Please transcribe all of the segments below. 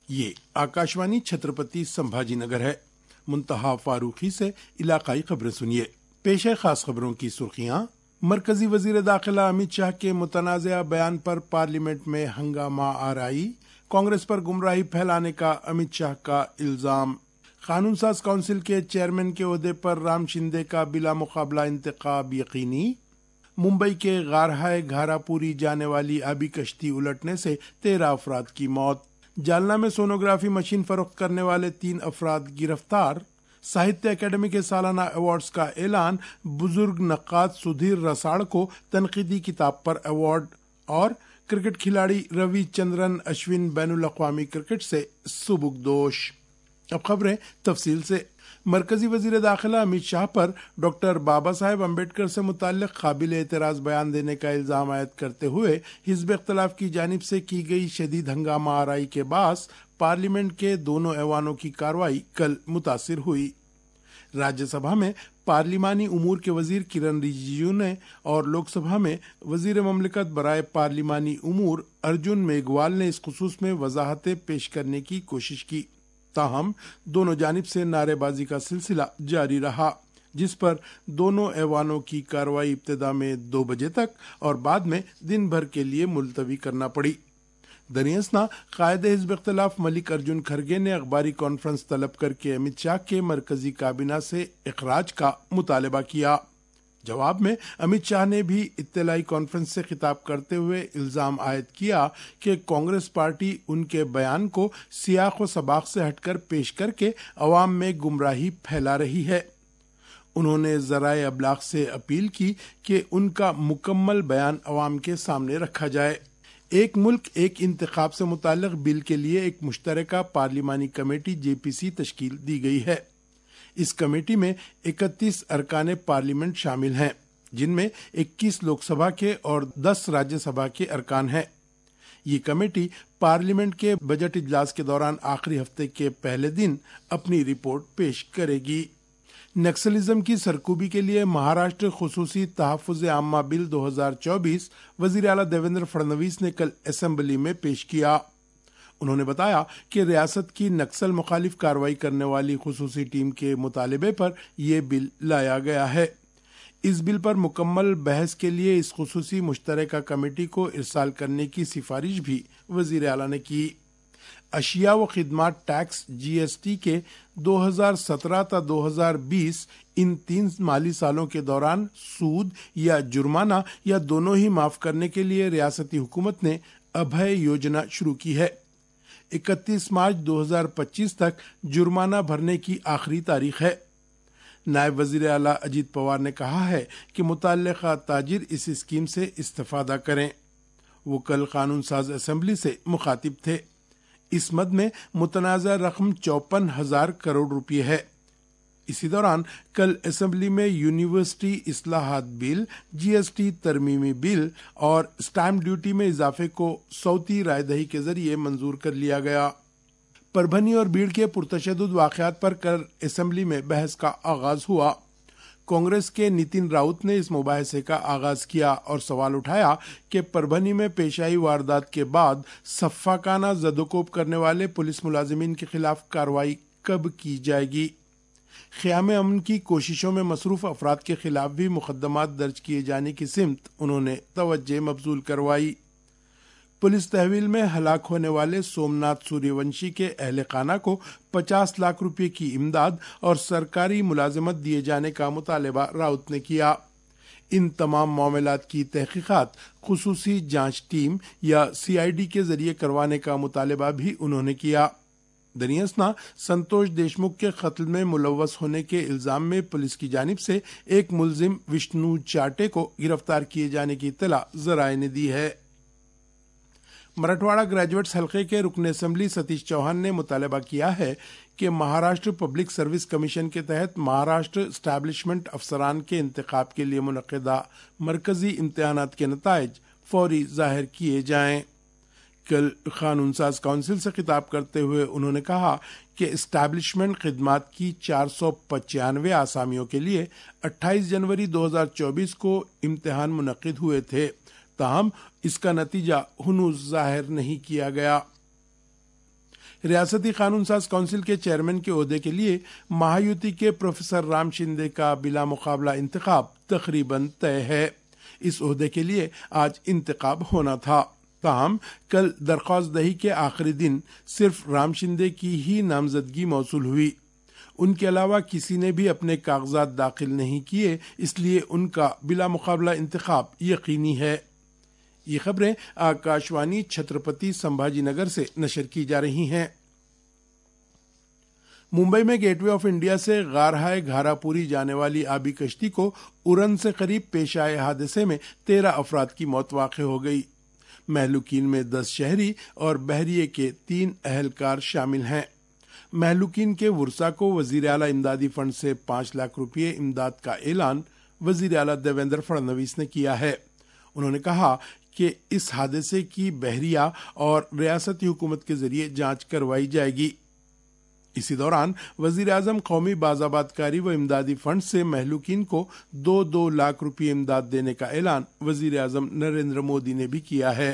ये आकाशवाणी छत्रपति संभाजी नगर है। मुंतहा फारूकी से इलाकाई खबरें सुनिए। पेश है खास खबरों की सुर्खियां। मरकजी वजीर दाखिला अमित शाह के मुतनाज़ा बयान पर पार्लियामेंट में हंगामा आराई। कांग्रेस पर गुमराही फैलाने का अमित शाह का इल्जाम। कानून साज काउंसिल के चेयरमैन के ओहदे पर राम शिंदे का बिला मुकाबला इंतखाब यकीनी। मुंबई के गारहाए घारापुरी जाने वाली आबी कश्ती उलटने से 13 अफराद की मौत। जालना में सोनोग्राफी मशीन फरोख्त करने वाले 3 अफराद गिरफ्तार। साहित्य अकेडमी के सालाना अवार्ड्स का ऐलान। बुजुर्ग नक्काद सुधीर रसाड़ को तनकीदी किताब पर अवार्ड। और क्रिकेट खिलाड़ी रविचंद्रन अश्विन बैनुल अक़वामी क्रिकेट से सुबुकदोश। अब खबरें तफसील से। मरकजी वजीर दाखिला अमित शाह पर डॉक्टर बाबा साहेब अम्बेडकर से मुताल्लिक काबिल एतराज बयान देने का इल्जाम आयद करते हुए हिज़्ब इख्तिलाफ की जानिब से की गई शदीद हंगामा आराई के बाद पार्लियामेंट के दोनों ऐवानों की कार्रवाई कल मुतासिर हुई। राज्यसभा में पार्लिमानी उमूर के वजीर किरण रिजिजू ने और लोकसभा में वजीर ममलिकत बराए पार्लिमानी उमूर अर्जुन मेघवाल ने इस खुसूस में वजाहतें पेश करने की कोशिश की। ताहम दोनों जानिब से नारेबाजी का सिलसिला जारी रहा, जिस पर दोनों ऐवानों की कार्रवाई इब्तिदा में 2 बजे तक और बाद में दिन भर के लिए मुलतवी करना पड़ी। दरियासना कायदे हिज़्ब इख्तिलाफ मलिक अर्जुन खरगे ने अखबारी कॉन्फ्रेंस तलब करके अमित शाह के मरकजी काबीना से इखराज का मुतालबा किया। जवाब में अमित शाह ने भी इत्तलाई कॉन्फ्रेंस से खिताब करते हुए इल्जाम आयद किया कि कांग्रेस पार्टी उनके बयान को सियाक व सबाक से हटकर पेश करके अवाम में गुमराही फैला रही है। उन्होंने ज़राए अबलाग से अपील की कि उनका मुकम्मल बयान अवाम के सामने रखा जाए। एक मुल्क एक इंतखाब से मुताल्लिक बिल के लिए एक मुश्तरका पार्लिमानी कमेटी JPC तश्कील दी गई है। इस कमेटी में 31 अरकान पार्लियामेंट शामिल हैं, जिनमें 21 लोकसभा के और 10 राज्यसभा के अरकान हैं। ये कमेटी पार्लियामेंट के बजट इजलास के दौरान आखिरी हफ्ते के पहले दिन अपनी रिपोर्ट पेश करेगी। नक्सलिज्म की सरकूबी के लिए महाराष्ट्र खुसूसी तहफ़्फ़ुज़ आम्मा बिल 2024 वज़ीर आला देवेंद्र फडणवीस ने कल असेंबली में पेश किया। उन्होंने बताया कि रियासत की नक्सल मुखालिफ कार्रवाई करने वाली खुसूसी टीम के मुतालिबे पर यह बिल लाया गया है। इस बिल पर मुकम्मल बहस के लिए इस खुसूसी मुश्तरका कमेटी को इरसाल करने की सिफारिश भी वज़ीर आला ने की। अशिया व खिदमात टैक्स GST के 2017 ta 2020 इन 3 माली सालों के दौरान सूद या जुर्माना या दोनों ही माफ करने के लिए रियासती हुकूमत ने अभय योजना शुरू की है। 31 मार्च 2025 तक जुर्माना भरने की आखिरी तारीख है। नायब वजीर आला अजीत पवार ने कहा है कि मुतल्लिका ताजिर इस स्कीम से इस्तेफादा करें। वो कल कानून साज असेंबली से मुखातिब थे। इस मद में मुतनाज़ा रकम 54,000 करोड़ रुपये है। इसी दौरान कल असेंबली में यूनिवर्सिटी इस्लाहात बिल, GST तरमीमी बिल और स्टैम्प ड्यूटी में इजाफे को सौती रायदही के जरिए मंजूर कर लिया गया। परभनी और भीड़ के पुरतशद्दुद वाक़यात पर कल असेंबली में बहस का आगाज हुआ। कांग्रेस के नितिन राउत ने इस मुबाहिसे का आगाज किया और सवाल उठाया कि परभनी में पेश आई वारदात के बाद सफ़ाकाना ज़दोकोब करने वाले पुलिस मुलाजिमीन के खिलाफ कार्रवाई कब की जाएगी। क़याम अमन की कोशिशों में मसरूफ़ अफराद के खिलाफ भी मुकदमात दर्ज किए जाने की सिमत उन्होंने तवज्जो मबजूल करवाई। पुलिस तहवील में हलाक होने वाले सोमनाथ सूर्यवंशी के अहले खाना को 50 लाख रुपए की इमदाद और सरकारी मुलाजमत दिए जाने का मुतालबा राउत ने किया। इन तमाम मामलात की तहकीकात खुसूसी जांच टीम या CID के जरिए करवाने का मुतालबा भी उन्होंने किया। दरियासना संतोष देशमुख के कत्ल में मुलव्वस होने के इल्जाम में पुलिस की जानिब से एक मुलजिम विष्णु चाटे को गिरफ्तार किए जाने की इत्तला ज़राए ने दी है। मराठवाड़ा ग्रेजुएट्स हल्के के रुकन असेंबली सतीश चौहान ने मुतालबा किया है कि महाराष्ट्र पब्लिक सर्विस कमीशन के तहत महाराष्ट्र एस्टैब्लिशमेंट अफसरान के इंतखाब के लिए मुनक़्क़िदा मरकजी इम्तिहानात के नताइज फौरी जाहिर किए जाएं। कल कानून साज काउंसिल से खिताब करते हुए उन्होंने कहा कि एस्टैब्लिशमेंट खिदमात की 495 आसामियों के लिए 28 जनवरी 2024 को इम्तिहान मुनक़्क़िद हुए थे, ताहम इसका नतीजा हुनूज जाहिर नहीं किया गया। ریاستی قانون ساز کونسل کے چیئرمین کے عہدے کے لیے مہایوتی کے پروفیسر رام شندے کا بلا مقابلہ انتخاب تقریباً طے ہے۔ اس عہدے کے لیے آج انتخاب ہونا تھا، تاہم کل درخواست دہی کے آخری دن صرف رام شندے کی ہی نامزدگی موصول ہوئی۔ ان کے علاوہ کسی نے بھی اپنے کاغذات داخل نہیں کیے، اس لیے ان کا بلا مقابلہ انتخاب یقینی ہے۔ یہ خبریں آکاشوانی چھترپتی سمبھاجی نگر سے نشر کی جا رہی ہیں۔ ممبئی میں گیٹ وے آف انڈیا سے غارہائے گھارا پوری جانے والی آبی کشتی کو ارن سے قریب پیش آئے حادثے میں 13 افراد کی موت واقع ہو گئی۔ مہلوکین میں 10 شہری اور بحریے کے 3 اہلکار شامل ہیں۔ مہلوکین کے ورثاء کو وزیر اعلیٰ امدادی فنڈ سے 5 لاکھ روپے امداد کا اعلان وزیر اعلیٰ دیویندر فڑنویس نے کیا ہے۔ انہوں نے کہا کہ اس حادثے کی بحریہ اور ریاستی حکومت کے ذریعے جانچ کروائی جائے گی۔ اسی دوران وزیر اعظم قومی بازآبادکاری و امدادی فنڈ سے مہلوکین کو 2 لاکھ روپے امداد دینے کا اعلان وزیر اعظم نریندر مودی نے بھی کیا ہے۔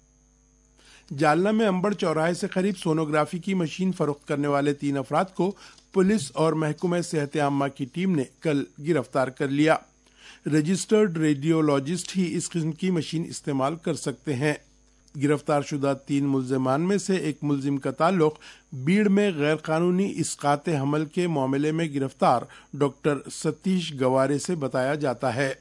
جالنہ میں امبڑ چوراہے سے قریب سونوگرافی کی مشین فروخت کرنے والے 3 افراد کو پولیس اور محکمہ صحت عامہ کی ٹیم نے کل گرفتار کر لیا۔ رجسٹرڈ ریڈیولوجسٹ ہی اس قسم کی مشین استعمال کر سکتے ہیں۔ گرفتار شدہ 3 ملزمان میں سے ایک ملزم کا تعلق بیڑ میں غیر قانونی اسقاط حمل کے معاملے میں گرفتار ڈاکٹر ستیش گوارے سے بتایا جاتا ہے۔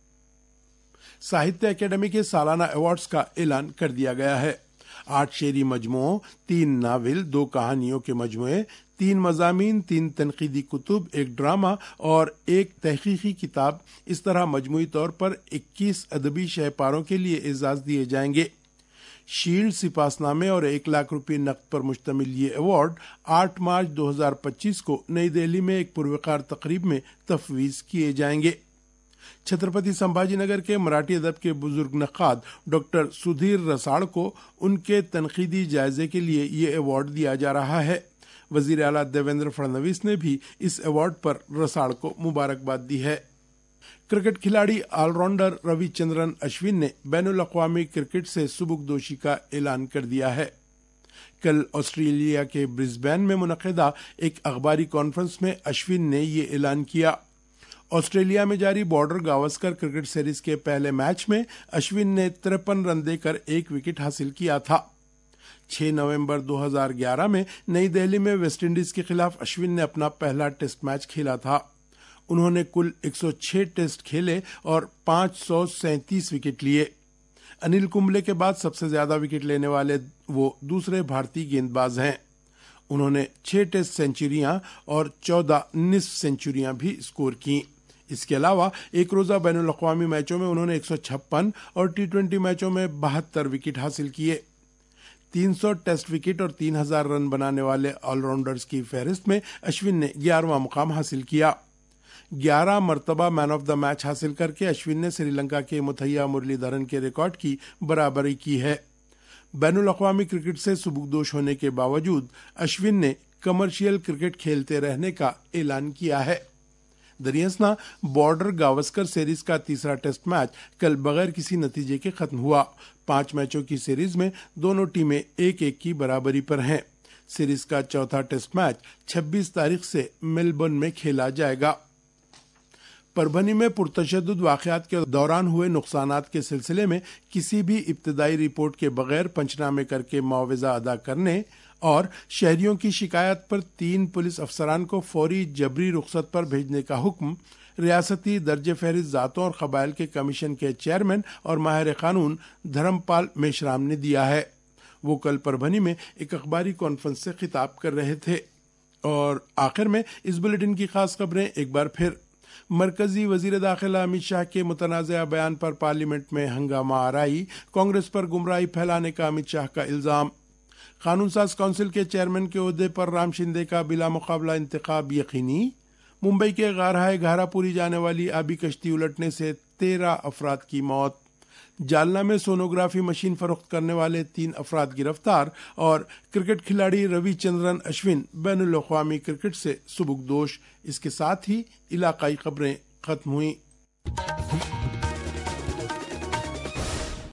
ساہتیہ اکیڈمی کے سالانہ ایوارڈز کا اعلان کر دیا گیا ہے۔ 8 شعری مجموعوں، 3 ناول، 2 کہانیوں کے مجموعے، 3 مضامین، 3 تنقیدی کتب، 1 ڈرامہ اور 1 تحقیقی کتاب، اس طرح مجموعی طور پر 21 ادبی شہپاروں کے لیے اعزاز دیے جائیں گے۔ شیلڈ، سپاس نامے اور 1 لاکھ روپے نقد پر مشتمل یہ ایوارڈ 8 مارچ 2025 کو نئی دہلی میں ایک پروقار تقریب میں تفویض کیے جائیں گے۔ چھترپتی سمبھاجی نگر کے مراٹھی ادب کے بزرگ نقاد ڈاکٹر سدھیر رساڑ کو ان کے تنقیدی جائزے کے لیے یہ ایوارڈ دیا جا رہا ہے۔ وزیر اعلیٰ دیویندر فڑنویس نے بھی اس ایوارڈ پر رساڑ کو مبارکباد دی ہے۔ کرکٹ کھلاڑی آل راؤنڈر روی چندرن اشون نے بین الاقوامی کرکٹ سے سبکدوشی کا اعلان کر دیا ہے۔ کل آسٹریلیا کے برسبین میں منعقدہ ایک اخباری کانفرنس میں اشون نے یہ اعلان کیا۔ آسٹریلیا میں جاری بارڈر گاوسکر کرکٹ سیریز کے پہلے میچ میں اشون نے 53 رن دے کر 1 وکٹ حاصل کیا تھا۔ 6 نومبر 2011 میں نئی دہلی میں ویسٹ انڈیز کے خلاف اشون نے اپنا پہلا ٹیسٹ میچ کھیلا تھا۔ انہوں نے کل 106 ٹیسٹ کھیلے اور 537 وکٹ لیے۔ انل کمبلے کے بعد سب سے زیادہ وکٹ لینے والے وہ دوسرے بھارتی گیند باز ہیں۔ انہوں نے 6 ٹیسٹ سینچریاں اور 14 نصف سینچریاں بھی اسکور کیں۔ اس کے علاوہ ایک روزہ بین الاقوامی میچوں میں انہوں نے 156 اور T20 میچوں میں 72 وکٹ حاصل کیے۔ 300 ٹیسٹ وکٹ اور 3000 رن بنانے والے آل راؤنڈرز کی فہرست میں اشون نے 11واں مقام حاصل کیا۔ 11 مرتبہ مین آف دا میچ حاصل کر کے اشون نے سری لنکا کے متھیا مرلی دھرن کے ریکارڈ کی برابری کی ہے۔ بین الاقوامی کرکٹ سے سبکدوش ہونے کے باوجود اشون نے کمرشیل کرکٹ کھیلتے رہنے کا اعلان کیا ہے۔ دریاسنا بارڈر گاوسکر سیریز کا تیسرا ٹیسٹ میچ کل بغیر کسی نتیجے کے ختم ہوا۔ 5 میچوں کی سیریز میں دونوں ٹیمیں 1-1 کی برابری پر ہیں۔ سیریز کا چوتھا ٹیسٹ میچ 26 تاریخ سے میلبرن میں کھیلا جائے گا۔ پربھنی میں پرتشدد واقعات کے دوران ہوئے نقصانات کے سلسلے میں کسی بھی ابتدائی رپورٹ کے بغیر پنچنامے کر کے معاوضہ ادا کرنے اور شہریوں کی شکایت پر 3 پولیس افسران کو فوری جبری رخصت پر بھیجنے کا حکم ریاستی درجہ فہرست ذاتوں اور قبائل کے کمیشن کے چیئرمین اور ماہر قانون دھرم پال میشرام نے دیا ہے۔ وہ کل پربھنی میں ایک اخباری کانفرنس سے خطاب کر رہے تھے۔ اور آخر میں اس بلیٹن کی خاص خبریں ایک بار پھر۔ مرکزی وزیر داخلہ امت شاہ کے متنازعہ بیان پر پارلیمنٹ میں ہنگامہ آرائی، کانگریس پر گمراہی پھیلانے کا امت شاہ کا الزام۔ قانون ساز کونسل کے چیئرمین کے عہدے پر رام شندے کا بلا مقابلہ انتخاب یقینی۔ ممبئی کے غارہائے گھارا پوری جانے والی آبی کشتی الٹنے سے 13 افراد کی موت۔ جالنہ میں سونوگرافی مشین فروخت کرنے والے 3 افراد گرفتار، اور کرکٹ کھلاڑی روی چندرن اشون بین الاقوامی کرکٹ سے سبکدوش۔ اس کے ساتھ ہی علاقائی خبریں ختم ہوئیں۔